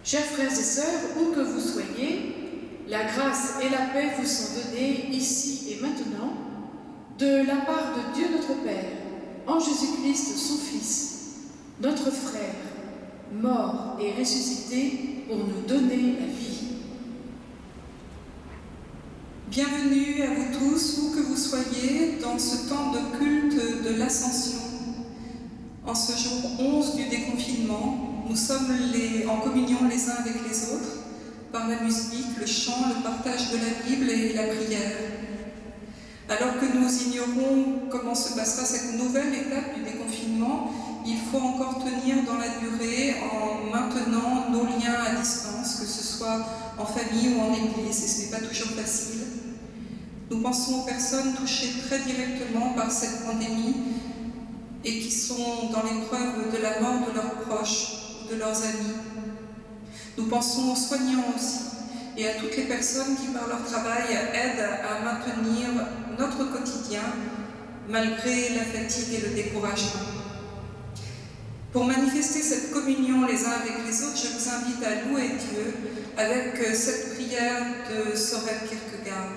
Chers frères et sœurs, où que vous soyez, la grâce et la paix vous sont données ici et maintenant de la part de Dieu notre Père, en Jésus-Christ son Fils, notre frère, mort et ressuscité pour nous donner la vie. Bienvenue à vous tous, où que vous soyez, dans ce temps de culte de l'Ascension. En ce jour 11 du déconfinement, nous sommes en communion les uns avec les autres, par la musique, le chant, le partage de la Bible et la prière. Alors que nous ignorons comment se passera cette nouvelle étape du déconfinement, il faut encore tenir dans la durée en maintenant nos liens à distance, que ce soit en famille ou en église, et ce n'est pas toujours facile. Nous pensons aux personnes touchées très directement par cette pandémie et qui sont dans l'épreuve de la mort de leurs proches ou de leurs amis. Nous pensons aux soignants aussi et à toutes les personnes qui, par leur travail, aident à maintenir notre quotidien malgré la fatigue et le découragement. Pour manifester cette communion les uns avec les autres, je vous invite à louer Dieu avec cette prière de Søren Kierkegaard.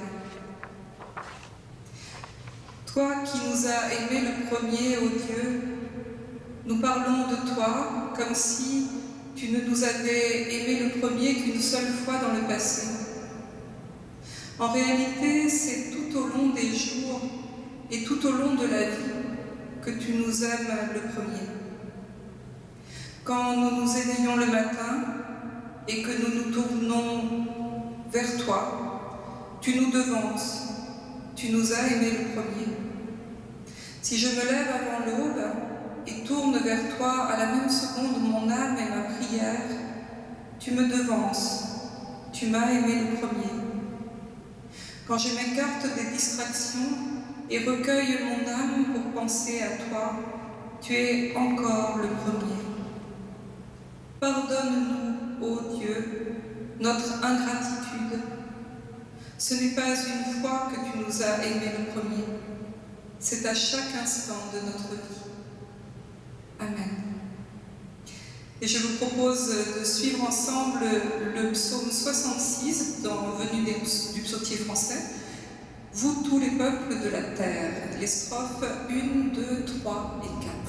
Toi qui nous as aimés le premier, ô Dieu, nous parlons de toi comme si tu ne nous avais aimés le premier qu'une seule fois dans le passé. En réalité, c'est tout au long des jours et tout au long de la vie que tu nous aimes le premier. Quand nous nous éveillons le matin et que nous nous tournons vers toi, tu nous devances, tu nous as aimés le premier. Si je me lève avant l'aube et tourne vers toi à la même seconde mon âme et ma prière, tu me devances, tu m'as aimé le premier. Quand je m'écarte des distractions et recueille mon âme pour penser à toi, tu es encore le premier. Pardonne-nous, ô Dieu, notre ingratitude. Ce n'est pas une fois que tu nous as aimés le premier, c'est à chaque instant de notre vie. Amen. Et je vous propose de suivre ensemble le psaume 66, venu du psautier français. Vous tous les peuples de la terre, les strophes 1, 2, 3 et 4.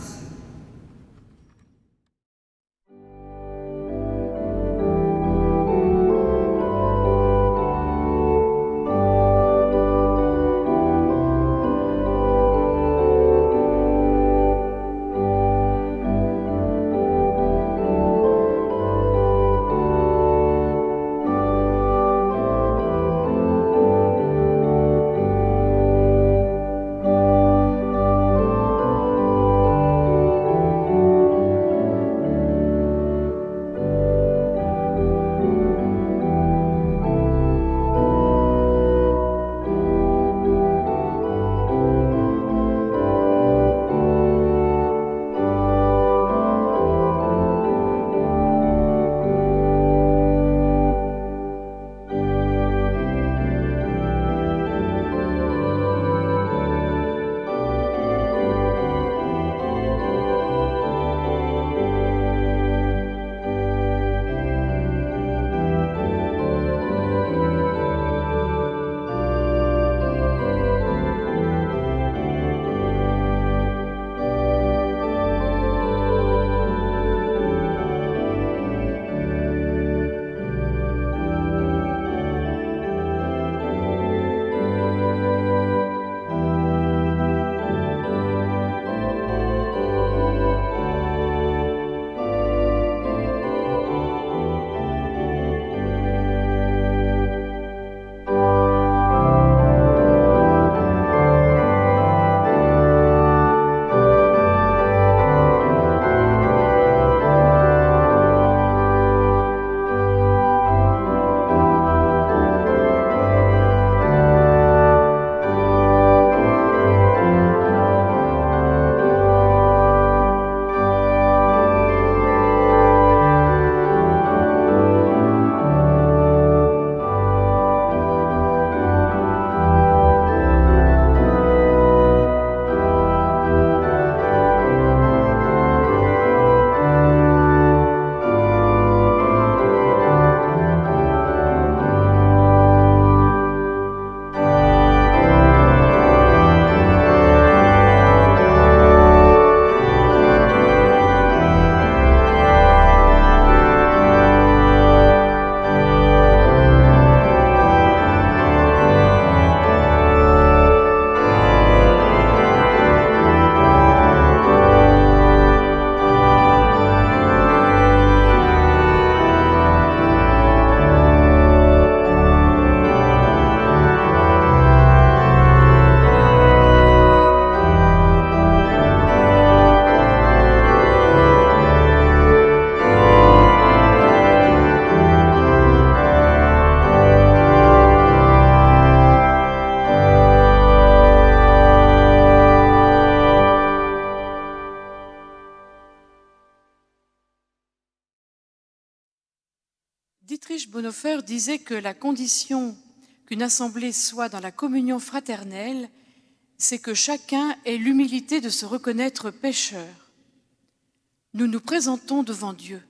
Bonhoeffer disait que la condition qu'une assemblée soit dans la communion fraternelle, c'est que chacun ait l'humilité de se reconnaître pécheur. Nous nous présentons devant Dieu.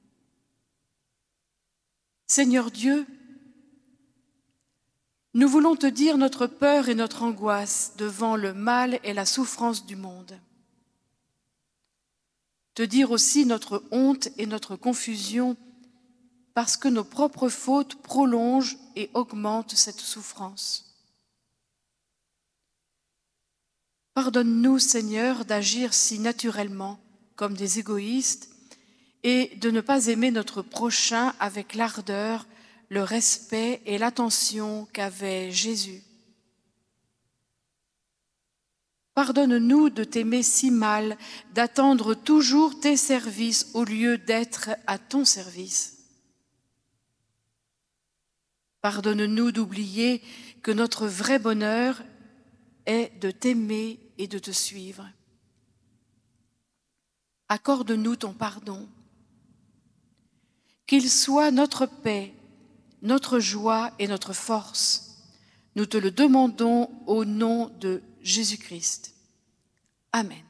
Seigneur Dieu, nous voulons te dire notre peur et notre angoisse devant le mal et la souffrance du monde. Te dire aussi notre honte et notre confusion parce que nos propres fautes prolongent et augmentent cette souffrance. Pardonne-nous, Seigneur, d'agir si naturellement comme des égoïstes et de ne pas aimer notre prochain avec l'ardeur, le respect et l'attention qu'avait Jésus. Pardonne-nous de t'aimer si mal, d'attendre toujours tes services au lieu d'être à ton service. Pardonne-nous d'oublier que notre vrai bonheur est de t'aimer et de te suivre. Accorde-nous ton pardon. Qu'il soit notre paix, notre joie et notre force. Nous te le demandons au nom de Jésus-Christ. Amen.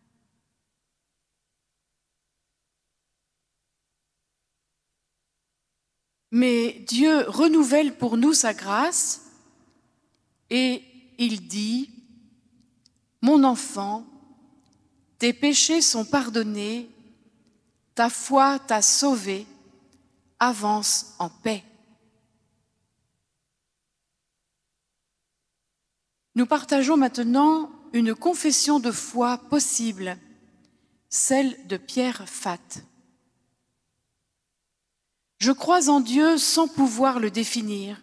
Mais Dieu renouvelle pour nous sa grâce et il dit « Mon enfant, tes péchés sont pardonnés, ta foi t'a sauvé, avance en paix. » Nous partageons maintenant une confession de foi possible, celle de Pierre Fat. Je crois en Dieu sans pouvoir le définir.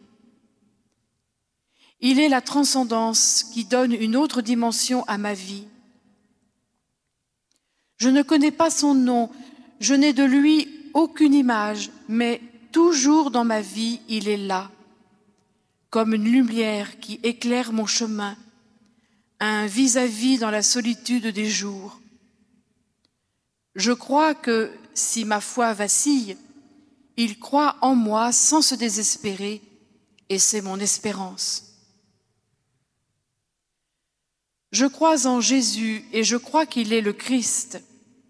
Il est la transcendance qui donne une autre dimension à ma vie. Je ne connais pas son nom, je n'ai de lui aucune image, mais toujours dans ma vie, il est là, comme une lumière qui éclaire mon chemin, un vis-à-vis dans la solitude des jours. Je crois que si ma foi vacille, il croit en moi sans se désespérer, et c'est mon espérance. Je crois en Jésus et je crois qu'il est le Christ.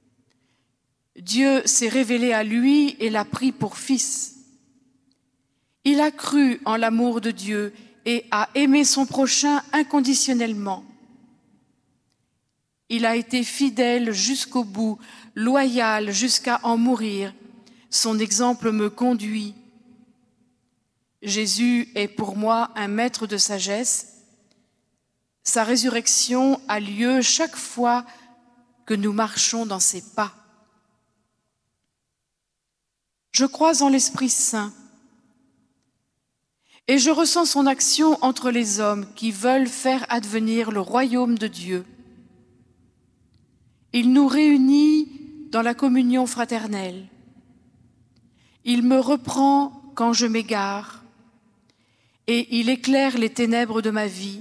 Dieu s'est révélé à lui et l'a pris pour fils. Il a cru en l'amour de Dieu et a aimé son prochain inconditionnellement. Il a été fidèle jusqu'au bout, loyal jusqu'à en mourir. Son exemple me conduit. Jésus est pour moi un maître de sagesse. Sa résurrection a lieu chaque fois que nous marchons dans ses pas. Je crois en l'Esprit Saint et je ressens son action entre les hommes qui veulent faire advenir le royaume de Dieu. Il nous réunit dans la communion fraternelle. Il me reprend quand je m'égare et il éclaire les ténèbres de ma vie.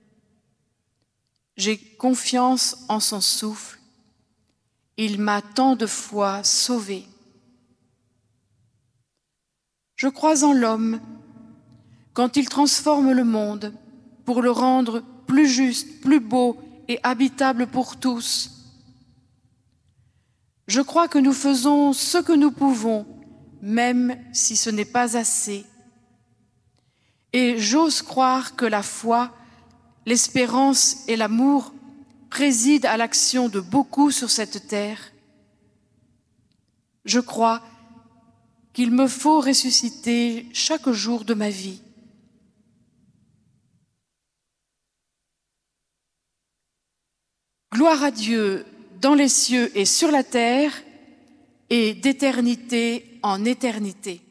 J'ai confiance en son souffle. Il m'a tant de fois sauvée. Je crois en l'homme quand il transforme le monde pour le rendre plus juste, plus beau et habitable pour tous. Je crois que nous faisons ce que nous pouvons, même si ce n'est pas assez. Et j'ose croire que la foi, l'espérance et l'amour président à l'action de beaucoup sur cette terre. Je crois qu'il me faut ressusciter chaque jour de ma vie. Gloire à Dieu dans les cieux et sur la terre, et d'éternité en éternité.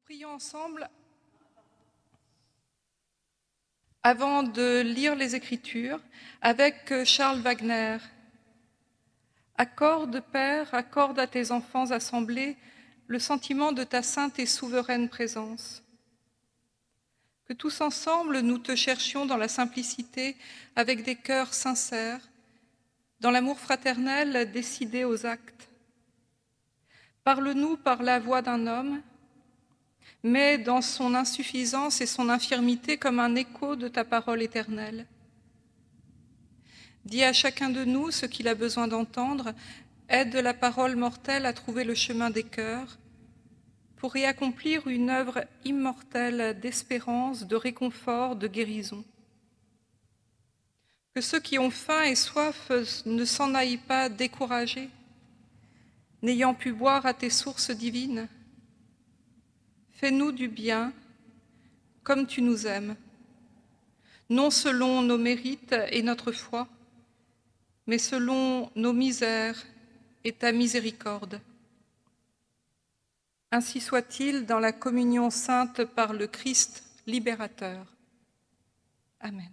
Prions ensemble avant de lire les Écritures avec Charles Wagner. Accorde, Père, accorde à tes enfants assemblés le sentiment de ta sainte et souveraine présence. Que tous ensemble nous te cherchions dans la simplicité avec des cœurs sincères, dans l'amour fraternel décidé aux actes. Parle-nous par la voix d'un homme, mais dans son insuffisance et son infirmité comme un écho de ta parole éternelle. Dis à chacun de nous ce qu'il a besoin d'entendre, aide la parole mortelle à trouver le chemin des cœurs, pour y accomplir une œuvre immortelle d'espérance, de réconfort, de guérison. Que ceux qui ont faim et soif ne s'en aillent pas découragés, n'ayant pu boire à tes sources divines. Fais-nous du bien, comme tu nous aimes, non selon nos mérites et notre foi, mais selon nos misères et ta miséricorde. Ainsi soit-il dans la communion sainte par le Christ libérateur. Amen.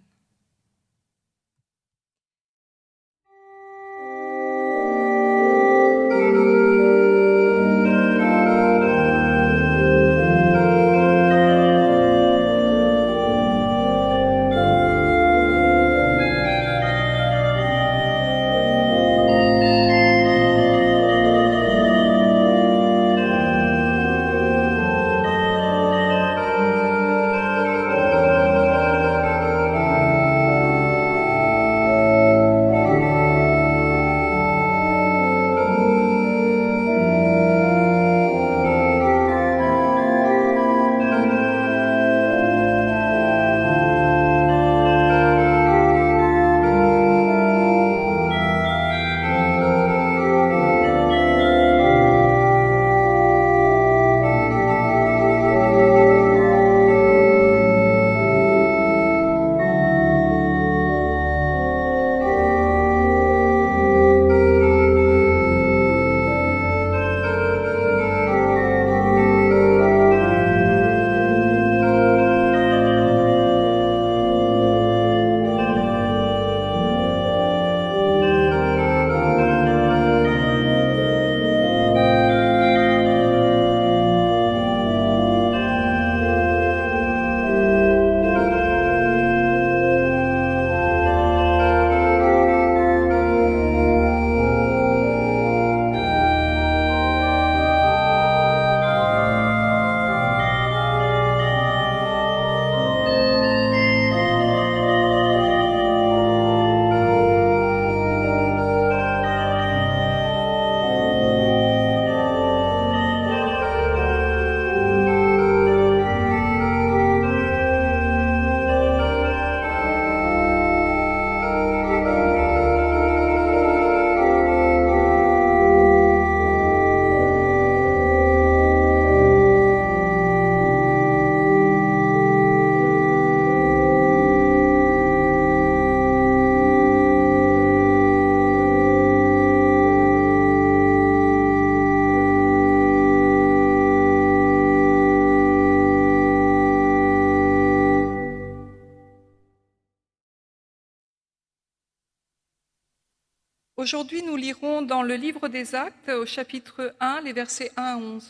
Aujourd'hui, nous lirons dans le livre des Actes, au chapitre 1, les versets 1 à 11.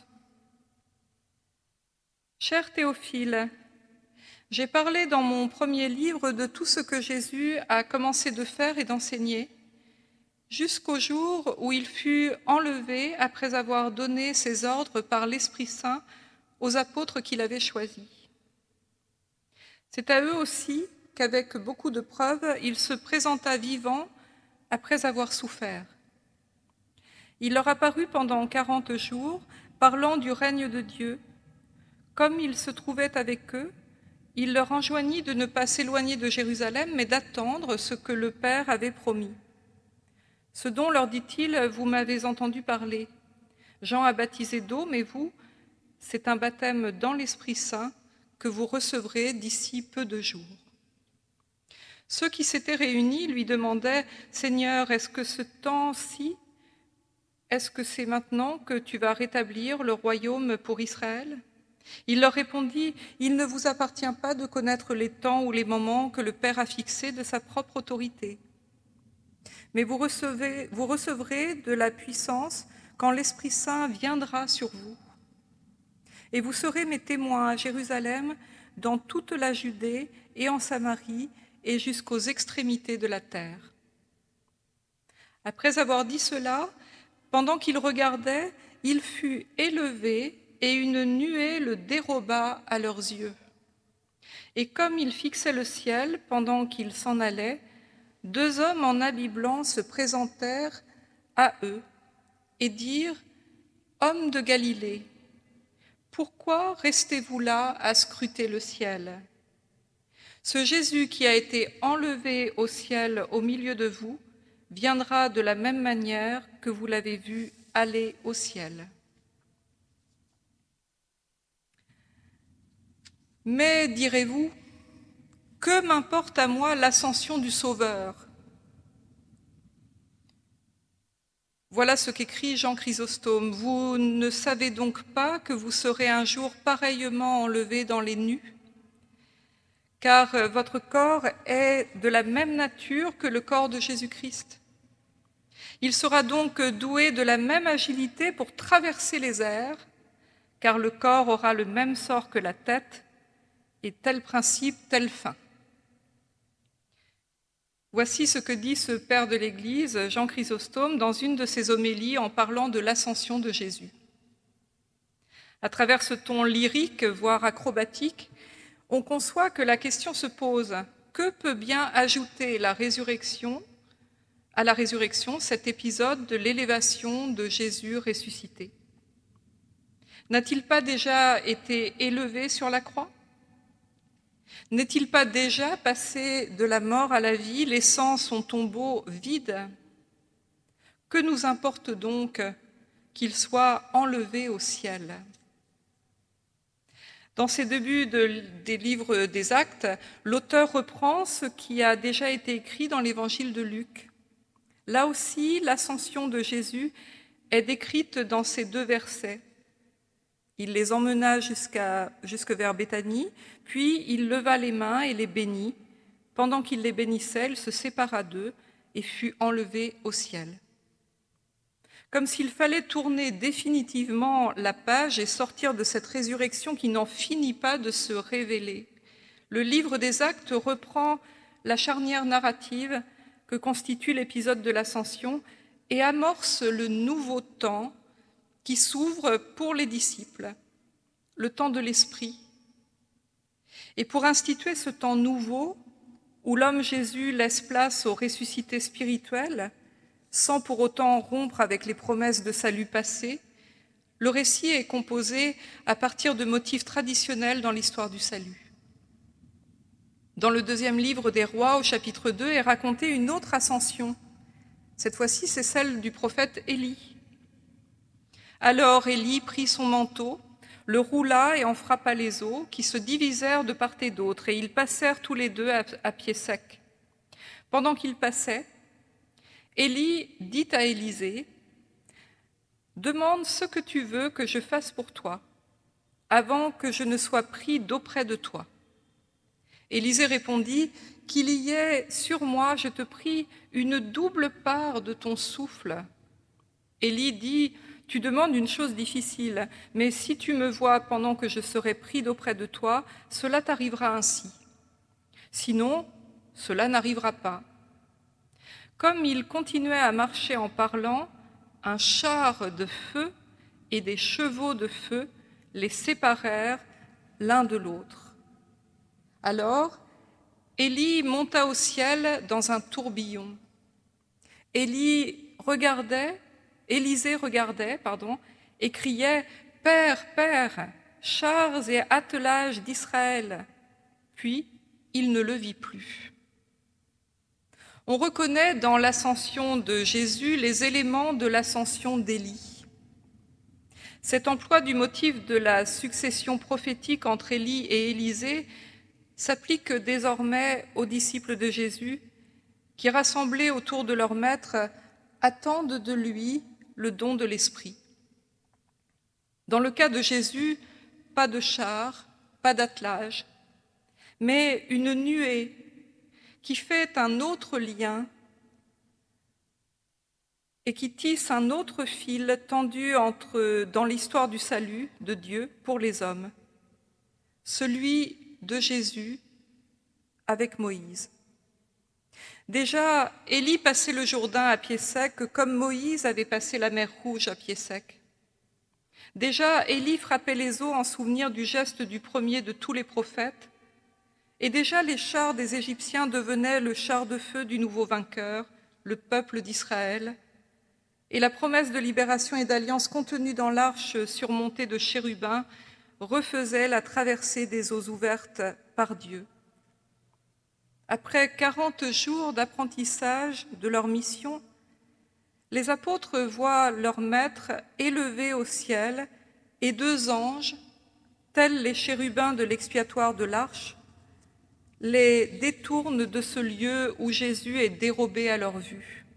Cher Théophile, j'ai parlé dans mon premier livre de tout ce que Jésus a commencé de faire et d'enseigner, jusqu'au jour où il fut enlevé après avoir donné ses ordres par l'Esprit Saint aux apôtres qu'il avait choisis. C'est à eux aussi qu'avec beaucoup de preuves, il se présenta vivant après avoir souffert. Il leur apparut pendant 40 jours, parlant du règne de Dieu. Comme il se trouvait avec eux, il leur enjoignit de ne pas s'éloigner de Jérusalem, mais d'attendre ce que le Père avait promis. Ce dont, leur dit-il, vous m'avez entendu parler. Jean a baptisé d'eau, mais vous, c'est un baptême dans l'Esprit Saint que vous recevrez d'ici peu de jours. Ceux qui s'étaient réunis lui demandaient « Seigneur, est-ce que ce temps-ci, est-ce que c'est maintenant que tu vas rétablir le royaume pour Israël ? Il leur répondit, « Il ne vous appartient pas de connaître les temps ou les moments que le Père a fixés de sa propre autorité. Mais vous recevrez de la puissance quand l'Esprit Saint viendra sur vous. Et vous serez mes témoins à Jérusalem, dans toute la Judée et en Samarie et jusqu'aux extrémités de la terre. » Après avoir dit cela, pendant qu'il regardait, il fut élevé et une nuée le déroba à leurs yeux. Et comme il fixait le ciel pendant qu'il s'en allait, 2 hommes en habits blancs se présentèrent à eux et dirent « Hommes de Galilée, pourquoi restez-vous là à scruter le ciel ? Ce Jésus qui a été enlevé au ciel au milieu de vous viendra de la même manière que vous l'avez vu aller au ciel. » Mais, direz-vous, que m'importe à moi l'ascension du Sauveur ? Voilà ce qu'écrit Jean Chrysostome. Vous ne savez donc pas que vous serez un jour pareillement enlevés dans les nues ? Car votre corps est de la même nature que le corps de Jésus-Christ. Il sera donc doué de la même agilité pour traverser les airs, car le corps aura le même sort que la tête, et tel principe, telle fin. Voici ce que dit ce père de l'Église, Jean Chrysostome, dans une de ses homélies en parlant de l'ascension de Jésus. À travers ce ton lyrique, voire acrobatique, on conçoit que la question se pose, que peut bien ajouter à la résurrection cet épisode de l'élévation de Jésus ressuscité ? N'a-t-il pas déjà été élevé sur la croix ? N'est-il pas déjà passé de la mort à la vie, laissant son tombeau vide ? Que nous importe donc qu'il soit enlevé au ciel ? Dans ses débuts des livres des Actes, l'auteur reprend ce qui a déjà été écrit dans l'évangile de Luc. Là aussi, l'ascension de Jésus est décrite dans ces 2 versets. Il les emmena jusque vers Béthanie, puis il leva les mains et les bénit. Pendant qu'il les bénissait, il se sépara d'eux et fut enlevé au ciel. Comme s'il fallait tourner définitivement la page et sortir de cette résurrection qui n'en finit pas de se révéler, le livre des Actes reprend la charnière narrative que constitue l'épisode de l'Ascension et amorce le nouveau temps qui s'ouvre pour les disciples, le temps de l'Esprit. Et pour instituer ce temps nouveau, où l'homme Jésus laisse place au ressuscité spirituel, sans pour autant rompre avec les promesses de salut passé, le récit est composé à partir de motifs traditionnels dans l'histoire du salut. Dans le 2e livre des Rois, au chapitre 2, est racontée une autre ascension. Cette fois-ci, c'est celle du prophète Élie. Alors Élie prit son manteau, le roula et en frappa les eaux, qui se divisèrent de part et d'autre, et ils passèrent tous les 2 à pied sec. Pendant qu'ils passaient, Élie dit à Élisée, « Demande ce que tu veux que je fasse pour toi, avant que je ne sois pris d'auprès de toi. » Élisée répondit, « Qu'il y ait sur moi, je te prie, une double part de ton souffle. » Élie dit, « Tu demandes une chose difficile, mais si tu me vois pendant que je serai pris d'auprès de toi, cela t'arrivera ainsi. Sinon, cela n'arrivera pas. » Comme il continuait à marcher en parlant, un char de feu et des chevaux de feu les séparèrent l'un de l'autre. Alors, Élisée monta au ciel dans un tourbillon. Élisée regardait, et criait « Père, Père, chars et attelages d'Israël !» Puis, il ne le vit plus. On reconnaît dans l'ascension de Jésus les éléments de l'ascension d'Élie. Cet emploi du motif de la succession prophétique entre Élie et Élisée s'applique désormais aux disciples de Jésus qui, rassemblés autour de leur maître, attendent de lui le don de l'Esprit. Dans le cas de Jésus, pas de char, pas d'attelage, mais une nuée qui fait un autre lien et qui tisse un autre fil tendu dans l'histoire du salut de Dieu pour les hommes, celui de Jésus avec Moïse. Déjà, Élie passait le Jourdain à pied sec comme Moïse avait passé la mer Rouge à pied sec. Déjà, Élie frappait les eaux en souvenir du geste du premier de tous les prophètes, et déjà les chars des Égyptiens devenaient le char de feu du nouveau vainqueur, le peuple d'Israël, et la promesse de libération et d'alliance contenue dans l'arche surmontée de chérubins refaisait la traversée des eaux ouvertes par Dieu. Après 40 jours d'apprentissage de leur mission, les apôtres voient leur maître élevé au ciel et 2 anges, tels les chérubins de l'expiatoire de l'arche, les détournent de ce lieu où Jésus est dérobé à leur vue.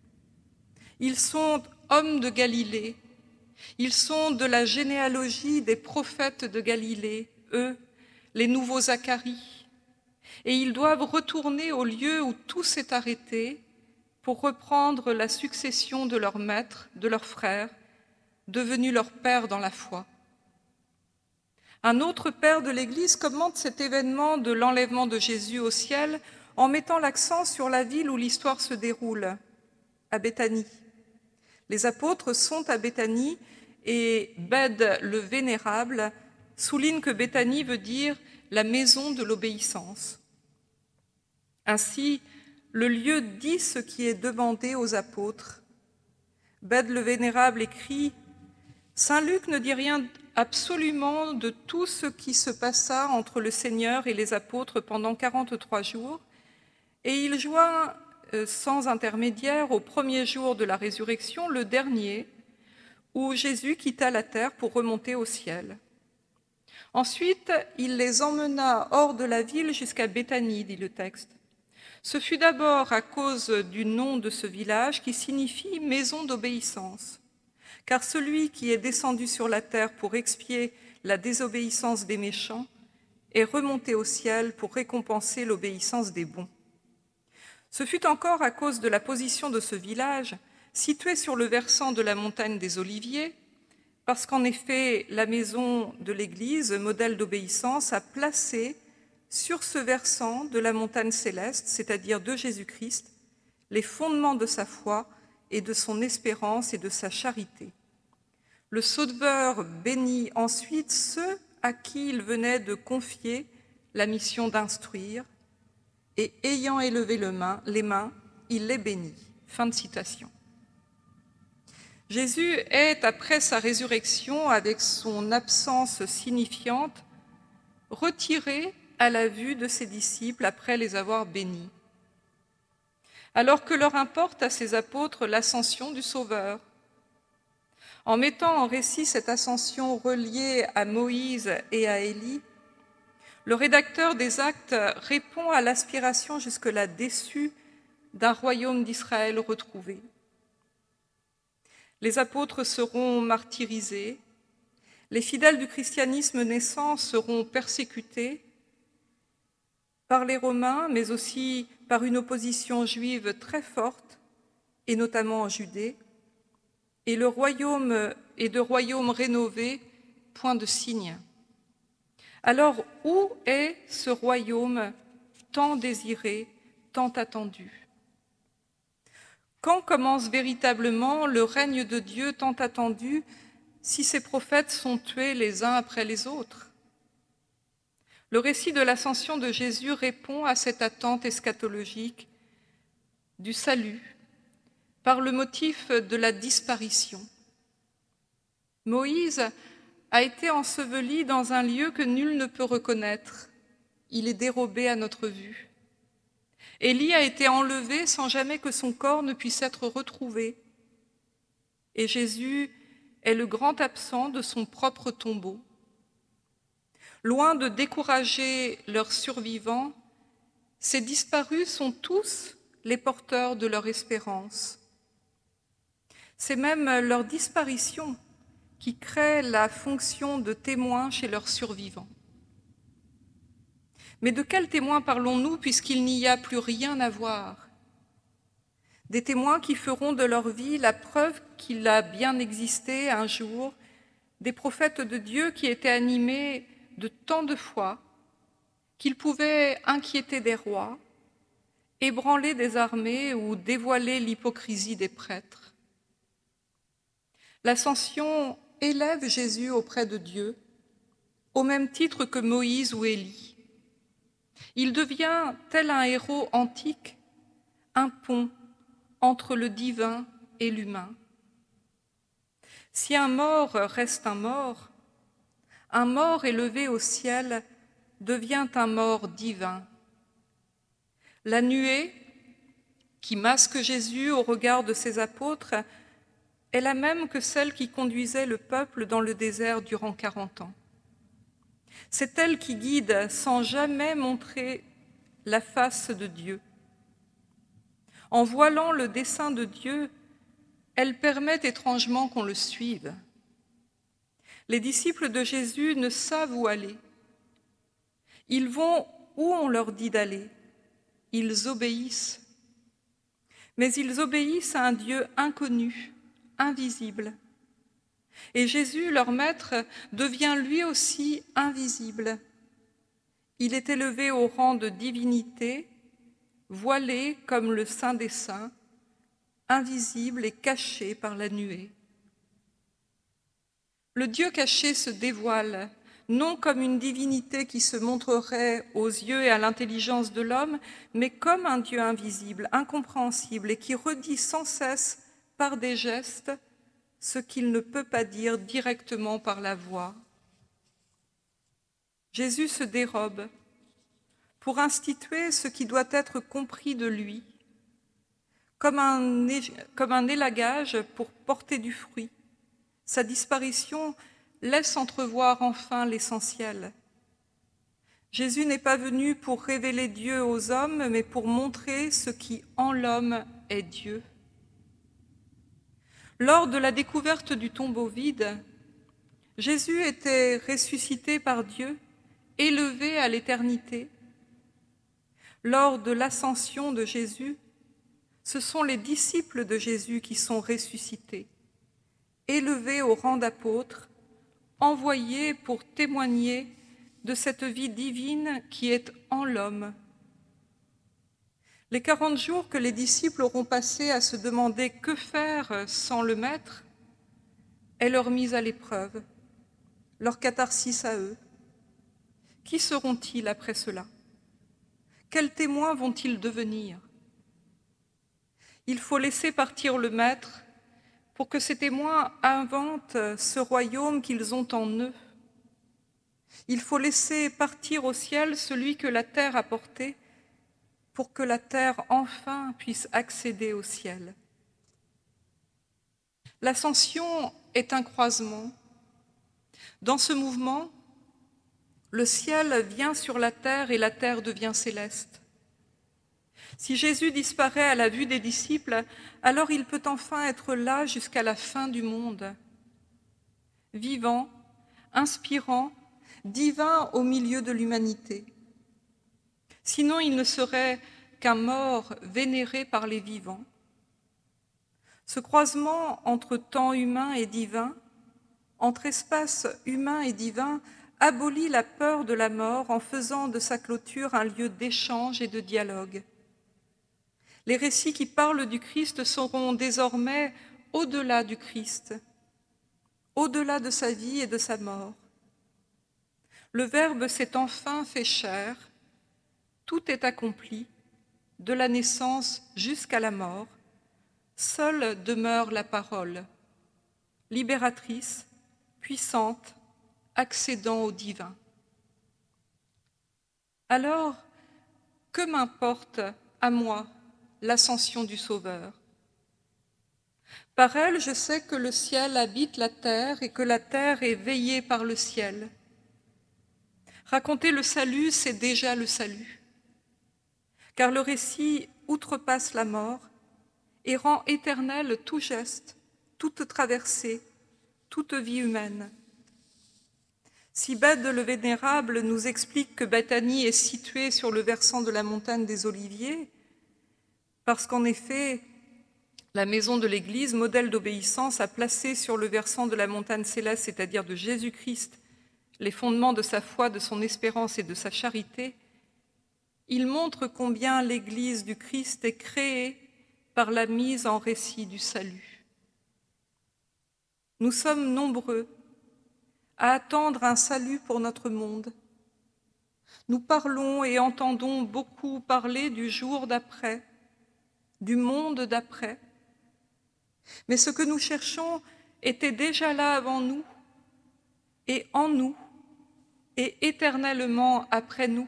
Ils sont hommes de Galilée, ils sont de la généalogie des prophètes de Galilée, eux, les nouveaux Zacharie, et ils doivent retourner au lieu où tout s'est arrêté pour reprendre la succession de leur maître, de leurs frères, devenus leurs pères dans la foi. Un autre père de l'Église commente cet événement de l'enlèvement de Jésus au ciel en mettant l'accent sur la ville où l'histoire se déroule, à Béthanie. Les apôtres sont à Béthanie et Bède le Vénérable souligne que Béthanie veut dire la maison de l'obéissance. Ainsi, le lieu dit ce qui est demandé aux apôtres. Bède le Vénérable écrit « Saint Luc ne dit rien absolument de tout ce qui se passa entre le Seigneur et les apôtres pendant 43 jours, et il joint sans intermédiaire au premier jour de la résurrection, le dernier, où Jésus quitta la terre pour remonter au ciel. Ensuite, il les emmena hors de la ville jusqu'à Béthanie, dit le texte. Ce fut d'abord à cause du nom de ce village qui signifie « maison d'obéissance », car celui qui est descendu sur la terre pour expier la désobéissance des méchants est remonté au ciel pour récompenser l'obéissance des bons. Ce fut encore à cause de la position de ce village, situé sur le versant de la montagne des Oliviers, parce qu'en effet, la maison de l'Église, modèle d'obéissance, a placé sur ce versant de la montagne céleste, c'est-à-dire de Jésus-Christ, les fondements de sa foi et de son espérance et de sa charité. Le Sauveur bénit ensuite ceux à qui il venait de confier la mission d'instruire, et ayant élevé les mains, il les bénit. Fin de citation. Jésus est, après sa résurrection, avec son absence signifiante, retiré à la vue de ses disciples après les avoir bénis. Alors que leur importe à ses apôtres l'ascension du Sauveur. En mettant en récit cette ascension reliée à Moïse et à Élie, le rédacteur des Actes répond à l'aspiration jusque-là déçue d'un royaume d'Israël retrouvé. Les apôtres seront martyrisés, les fidèles du christianisme naissant seront persécutés par les Romains, mais aussi par une opposition juive très forte, et notamment en Judée, et de royaume rénové, point de signe. Alors, où est ce royaume tant désiré, tant attendu ? Quand commence véritablement le règne de Dieu tant attendu si ces prophètes sont tués les uns après les autres ? Le récit de l'ascension de Jésus répond à cette attente eschatologique du salut par le motif de la disparition. Moïse a été enseveli dans un lieu que nul ne peut reconnaître. Il est dérobé à notre vue. Élie a été enlevé sans jamais que son corps ne puisse être retrouvé. Et Jésus est le grand absent de son propre tombeau. Loin de décourager leurs survivants, ces disparus sont tous les porteurs de leur espérance. C'est même leur disparition qui créent la fonction de témoin chez leurs survivants. Mais de quels témoins parlons-nous puisqu'il n'y a plus rien à voir? Des témoins qui feront de leur vie la preuve qu'il a bien existé un jour, des prophètes de Dieu qui étaient animés de tant de foi qu'ils pouvaient inquiéter des rois, ébranler des armées ou dévoiler l'hypocrisie des prêtres. L'Ascension élève Jésus auprès de Dieu, au même titre que Moïse ou Élie. Il devient, tel un héros antique, un pont entre le divin et l'humain. Si un mort reste un mort élevé au ciel devient un mort divin. La nuée, qui masque Jésus au regard de ses apôtres, est la même que celle qui conduisait le peuple dans le désert durant 40 ans. C'est elle qui guide sans jamais montrer la face de Dieu. En voilant le dessein de Dieu, elle permet étrangement qu'on le suive. Les disciples de Jésus ne savent où aller. Ils vont où on leur dit d'aller. Ils obéissent. Mais ils obéissent à un Dieu inconnu, invisible. Et Jésus, leur maître, devient lui aussi invisible. Il est élevé au rang de divinité, voilé comme le Saint des Saints, invisible et caché par la nuée. Le Dieu caché se dévoile, non comme une divinité qui se montrerait aux yeux et à l'intelligence de l'homme, mais comme un Dieu invisible, incompréhensible et qui redit sans cesse par des gestes ce qu'il ne peut pas dire directement par la voix. Jésus se dérobe pour instituer ce qui doit être compris de lui, comme un élagage pour porter du fruit. Sa disparition laisse entrevoir enfin l'essentiel. Jésus n'est pas venu pour révéler Dieu aux hommes, mais pour montrer ce qui en l'homme est Dieu. Lors de la découverte du tombeau vide, Jésus était ressuscité par Dieu, élevé à l'éternité. Lors de l'ascension de Jésus, ce sont les disciples de Jésus qui sont ressuscités, élevés au rang d'apôtres, envoyés pour témoigner de cette vie divine qui est en l'homme. Les 40 jours que les disciples auront passés à se demander que faire sans le Maître est leur mise à l'épreuve, leur catharsis à eux. Qui seront-ils après cela? Quels témoins vont-ils devenir? Il faut laisser partir le Maître pour que ces témoins inventent ce royaume qu'ils ont en eux. Il faut laisser partir au ciel celui que la terre a porté pour que la terre enfin puisse accéder au ciel. L'ascension est un croisement. Dans ce mouvement, le ciel vient sur la terre et la terre devient céleste. Si Jésus disparaît à la vue des disciples, alors il peut enfin être là jusqu'à la fin du monde, vivant, inspirant, divin au milieu de l'humanité. Sinon, il ne serait qu'un mort vénéré par les vivants. Ce croisement entre temps humain et divin, entre espace humain et divin, abolit la peur de la mort en faisant de sa clôture un lieu d'échange et de dialogue. Les récits qui parlent du Christ seront désormais au-delà du Christ, au-delà de sa vie et de sa mort. Le Verbe s'est enfin fait chair, tout est accompli, de la naissance jusqu'à la mort, seule demeure la parole, libératrice, puissante, accédant au divin. Alors, que m'importe à moi l'ascension du Sauveur? Par elle, je sais que le ciel habite la terre et que la terre est veillée par le ciel. Raconter le salut, c'est déjà le salut, car le récit outrepasse la mort et rend éternel tout geste, toute traversée, toute vie humaine. Si Bède le Vénérable nous explique que Béthanie est située sur le versant de la montagne des Oliviers, parce qu'en effet, la maison de l'Église, modèle d'obéissance, a placé sur le versant de la montagne céleste, c'est-à-dire de Jésus-Christ, les fondements de sa foi, de son espérance et de sa charité, il montre combien l'Église du Christ est créée par la mise en récit du salut. Nous sommes nombreux à attendre un salut pour notre monde. Nous parlons et entendons beaucoup parler du jour d'après, du monde d'après. Mais ce que nous cherchons était déjà là avant nous et en nous et éternellement après nous.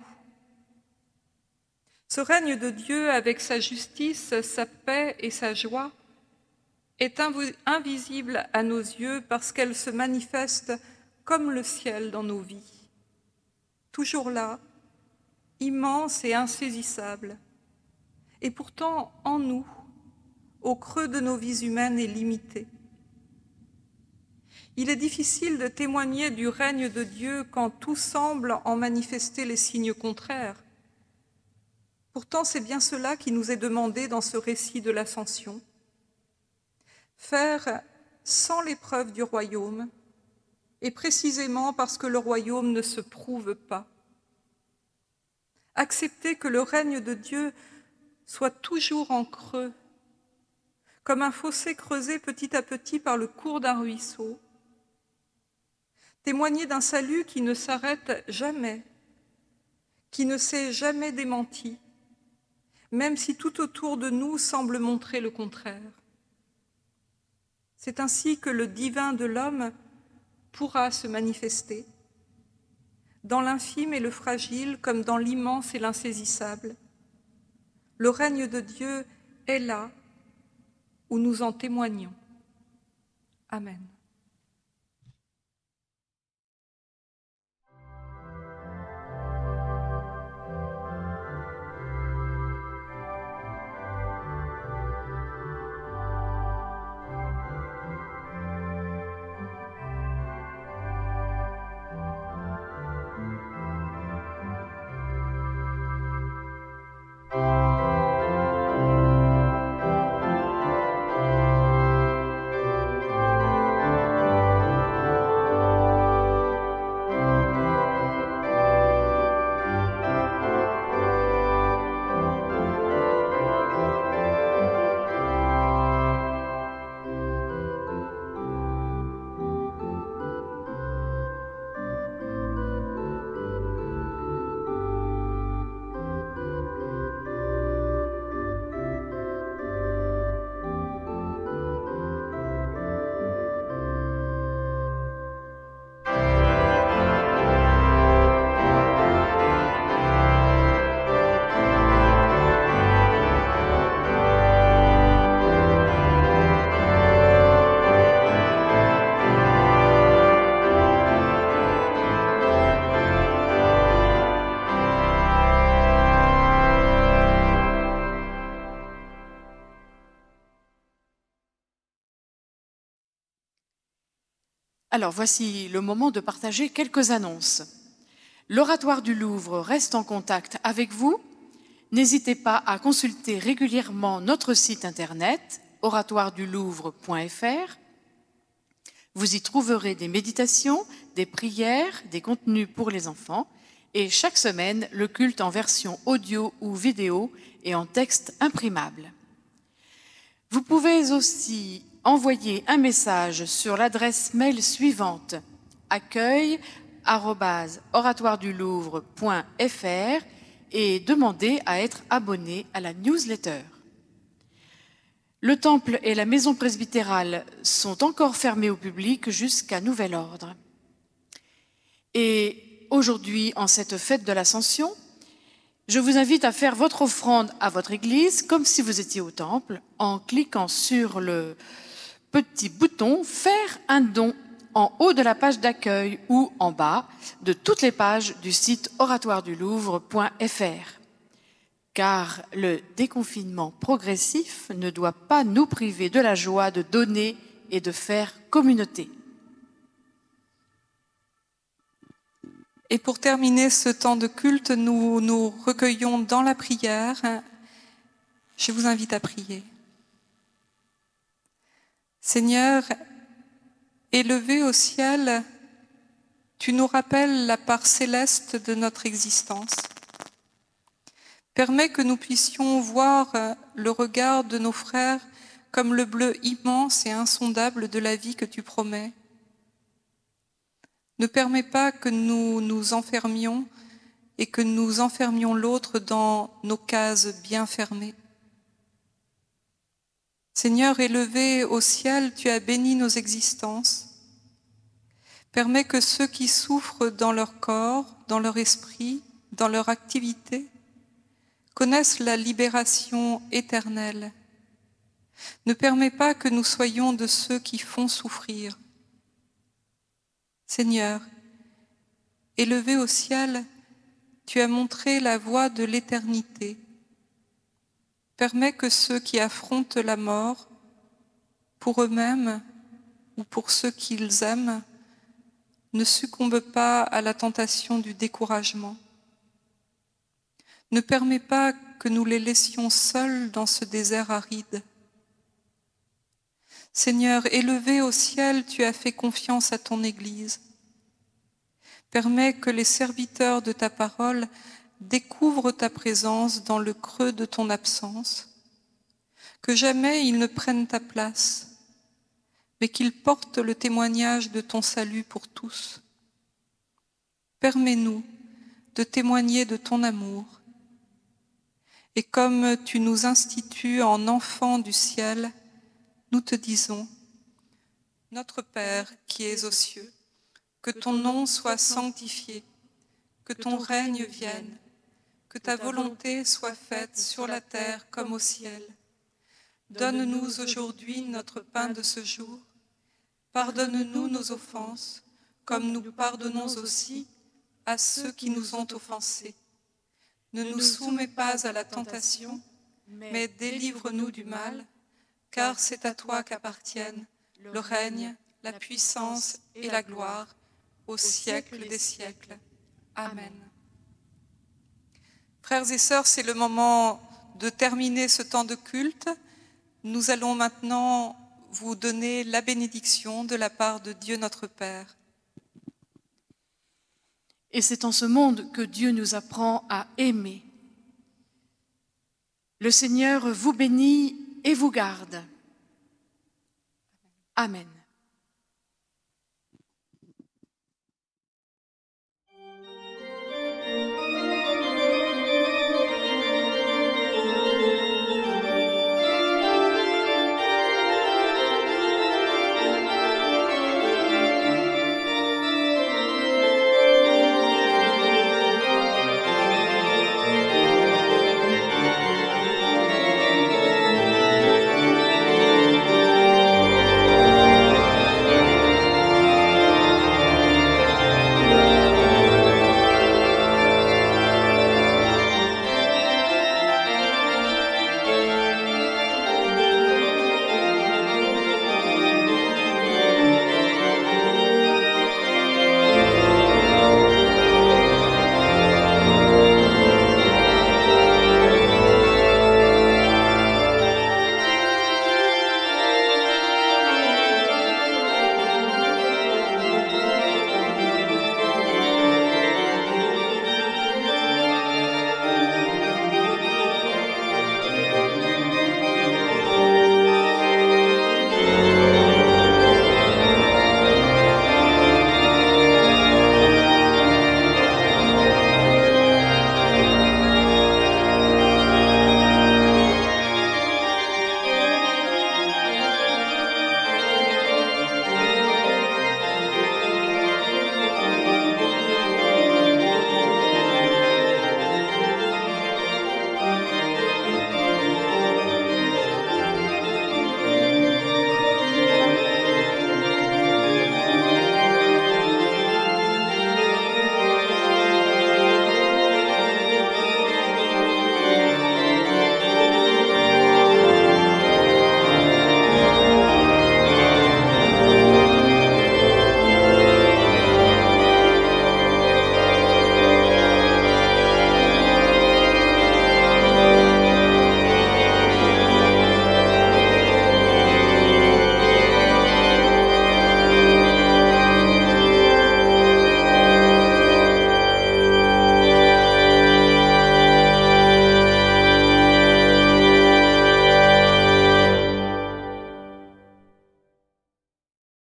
Ce règne de Dieu avec sa justice, sa paix et sa joie est invisible à nos yeux parce qu'elle se manifeste comme le ciel dans nos vies. Toujours là, immense et insaisissable, et pourtant en nous, au creux de nos vies humaines et limitées. Il est difficile de témoigner du règne de Dieu quand tout semble en manifester les signes contraires. Pourtant, c'est bien cela qui nous est demandé dans ce récit de l'Ascension. Faire sans l'épreuve du royaume, et précisément parce que le royaume ne se prouve pas. Accepter que le règne de Dieu soit toujours en creux, comme un fossé creusé petit à petit par le cours d'un ruisseau. Témoigner d'un salut qui ne s'arrête jamais, qui ne s'est jamais démenti, même si tout autour de nous semble montrer le contraire. C'est ainsi que le divin de l'homme pourra se manifester, dans l'infime et le fragile comme dans l'immense et l'insaisissable. Le règne de Dieu est là où nous en témoignons. Amen. Alors voici le moment de partager quelques annonces. L'Oratoire du Louvre reste en contact avec vous. N'hésitez pas à consulter régulièrement notre site internet oratoiredulouvre.fr. Vous y trouverez des méditations, des prières, des contenus pour les enfants et chaque semaine le culte en version audio ou vidéo et en texte imprimable. Vous pouvez aussi envoyer un message sur l'adresse mail suivante accueil@oratoiredulouvre.fr et demander à être abonné à la newsletter. Le temple et la maison presbytérale sont encore fermés au public jusqu'à nouvel ordre. Et aujourd'hui, en cette fête de l'Ascension, je vous invite à faire votre offrande à votre église comme si vous étiez au temple en cliquant sur le petit bouton « Faire un don » en haut de la page d'accueil ou en bas de toutes les pages du site oratoiredulouvre.fr. Car le déconfinement progressif ne doit pas nous priver de la joie de donner et de faire communauté. Et pour terminer ce temps de culte, nous nous recueillons dans la prière. Je vous invite à prier. Seigneur, élevé au ciel, tu nous rappelles la part céleste de notre existence. Permets que nous puissions voir le regard de nos frères comme le bleu immense et insondable de la vie que tu promets. Ne permets pas que nous nous enfermions et que nous enfermions l'autre dans nos cases bien fermées. Seigneur, élevé au ciel, tu as béni nos existences. Permets que ceux qui souffrent dans leur corps, dans leur esprit, dans leur activité, connaissent la libération éternelle. Ne permets pas que nous soyons de ceux qui font souffrir. Seigneur, élevé au ciel, tu as montré la voie de l'éternité. Permets que ceux qui affrontent la mort, pour eux-mêmes ou pour ceux qu'ils aiment, ne succombent pas à la tentation du découragement. Ne permets pas que nous les laissions seuls dans ce désert aride. Seigneur, élevé au ciel, tu as fait confiance à ton Église. Permets que les serviteurs de ta parole découvrent ta présence dans le creux de ton absence, que jamais ils ne prennent ta place, mais qu'ils portent le témoignage de ton salut pour tous. Permets-nous de témoigner de ton amour. Et comme tu nous institues en enfants du ciel, nous te disons, Notre Père qui es aux cieux, que ton nom soit sanctifié, que ton règne vienne, que ta volonté soit faite sur la terre comme au ciel. Donne-nous aujourd'hui notre pain de ce jour. Pardonne-nous nos offenses, comme nous pardonnons aussi à ceux qui nous ont offensés. Ne nous soumets pas à la tentation, mais délivre-nous du mal, car c'est à toi qu'appartiennent le règne, la puissance et la gloire, au siècle des siècles. Amen. Frères et sœurs, c'est le moment de terminer ce temps de culte. Nous allons maintenant vous donner la bénédiction de la part de Dieu notre Père. Et c'est en ce monde que Dieu nous apprend à aimer. Le Seigneur vous bénit et vous garde. Amen.